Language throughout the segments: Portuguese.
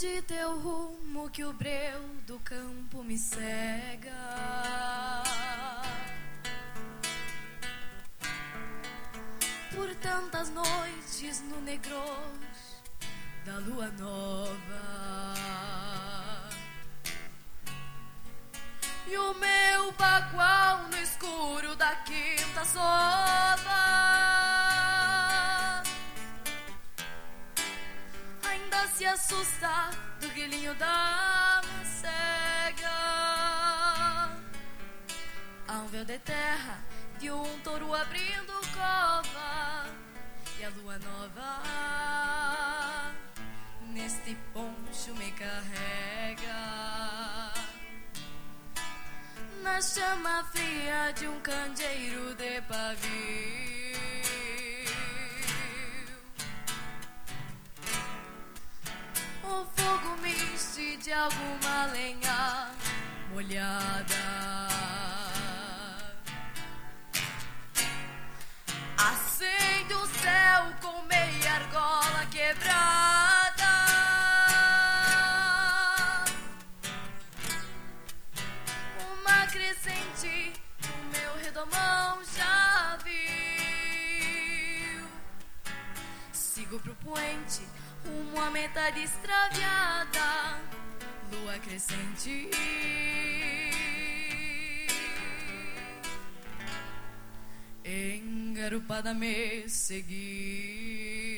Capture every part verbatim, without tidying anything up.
de teu rumo que o breu do campo me cega. Por tantas noites no negros da lua nova, e o meu bagual no escuro da quinta sova ainda se assusta do grilinho da macega. Há um véu de terra de um touro abrindo cova, e a lua nova neste poncho me carrega. Na chama fria de um candeeiro de pavio, o fogo miste de alguma lenha molhada. Acende o céu com meia argola quebrada. Uma crescente o meu redomão já viu. Sigo pro poente, rumo à metade extraviada. Lua crescente, engarupada me seguiu.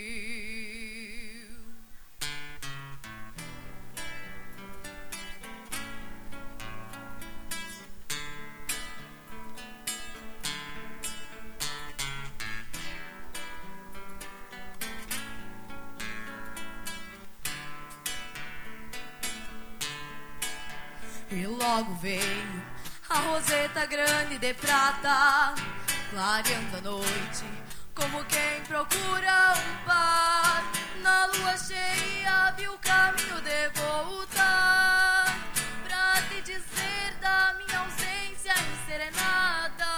E logo veio a roseta grande de prata, clareando a noite como quem procura um par. Na lua cheia vi o caminho de volta, pra te dizer da minha ausência enserenada.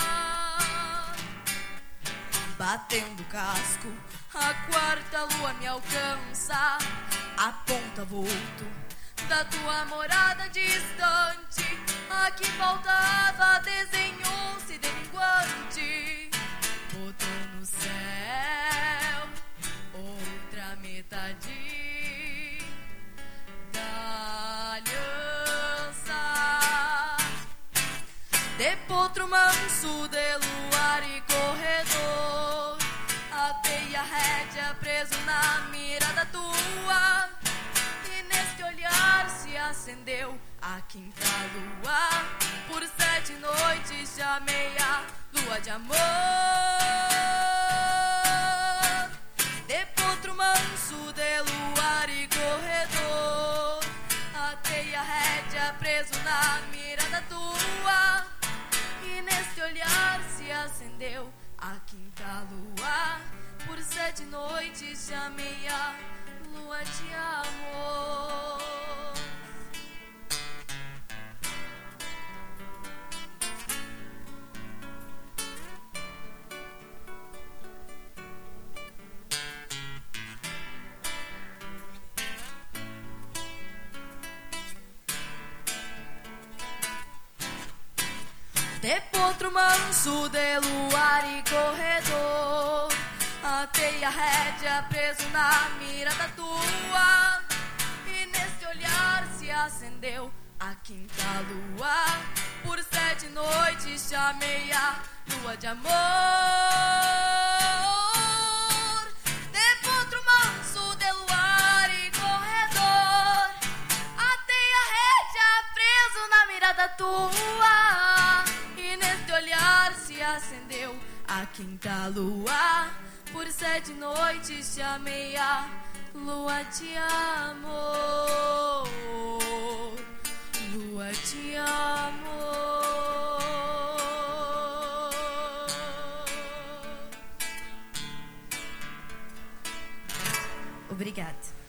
Batendo o casco, a quarta lua me alcança, aponta vulto da tua morada distante. A que faltava desenhou-se de minguante, botou no céu outra metade da aliança. De potro manso, de luar e corredor, atei a rédea preso na mirada tua, e neste olhar se acendeu a quinta lua. Por sete noites chamei a lua de amor. De potro manso, de luar e corredor, atei a rédea preso na mirada tua, e neste olhar se acendeu a quinta lua. Por sete noites chamei a lua de amor. De potro manso, de luar e corredor, atei a rédea preso na mirada tua, e neste olhar se acendeu a quinta lua. Por sete noites chamei a lua de amor. De potro manso, de luar e corredor, atei a rédea preso na mirada tua, e neste olhar se acendeu a quinta lua. Por sete noites chamei a lua de amor. Lua de amor. Obrigada.